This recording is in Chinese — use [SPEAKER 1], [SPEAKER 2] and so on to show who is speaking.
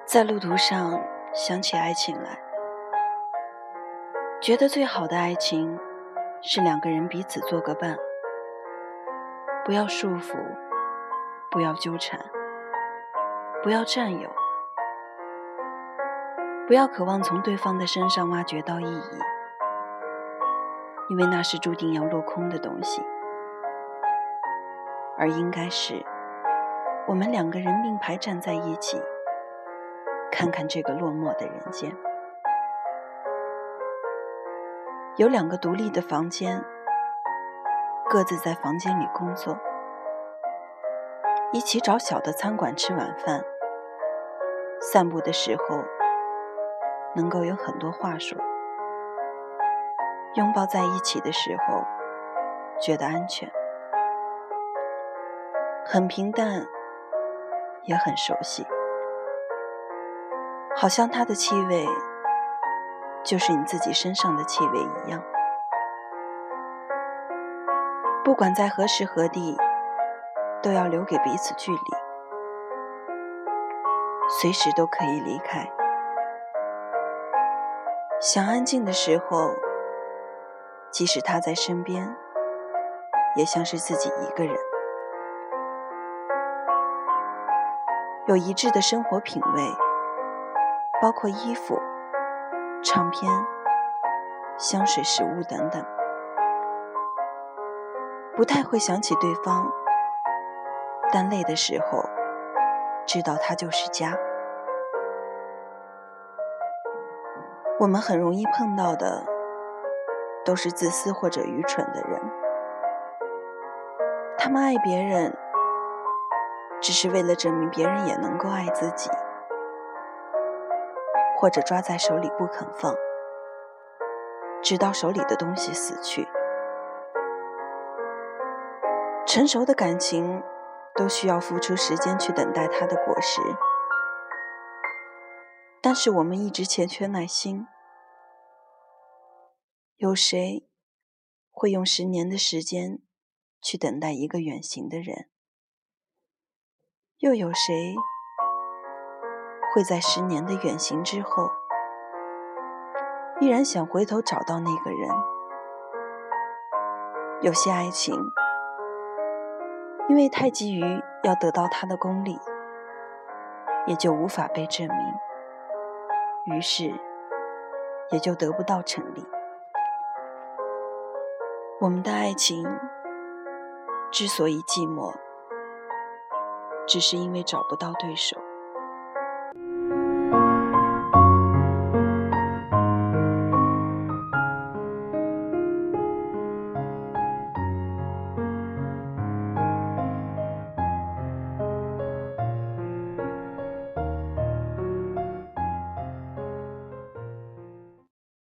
[SPEAKER 1] 在路途上想起爱情来，觉得最好的爱情是两个人彼此做个伴，不要束缚，不要纠缠，不要占有，不要渴望从对方的身上挖掘到意义，因为那是注定要落空的东西，而应该是我们两个人并排站在一起，看看这个落寞的人间。有两个独立的房间，各自在房间里工作，一起找小的餐馆吃晚饭，散步的时候能够有很多话说，拥抱在一起的时候觉得安全，很平淡也很熟悉，好像它的气味就是你自己身上的气味一样。不管在何时何地，都要留给彼此距离，随时都可以离开。想安静的时候，即使他在身边，也像是自己一个人。有一致的生活品味，包括衣服、唱片、香水、食物等等。不太会想起对方，但累的时候知道他就是家。我们很容易碰到的都是自私或者愚蠢的人，他们爱别人只是为了证明别人也能够爱自己，或者抓在手里不肯放，直到手里的东西死去。成熟的感情都需要付出时间去等待它的果实，但是我们一直欠缺耐心。有谁会用10年的时间去等待一个远行的人？又有谁会在10年的远行之后，依然想回头找到那个人？有些爱情因为太急于要得到它的功利，也就无法被证明，于是也就得不到成立。我们的爱情之所以寂寞，只是因为找不到对手。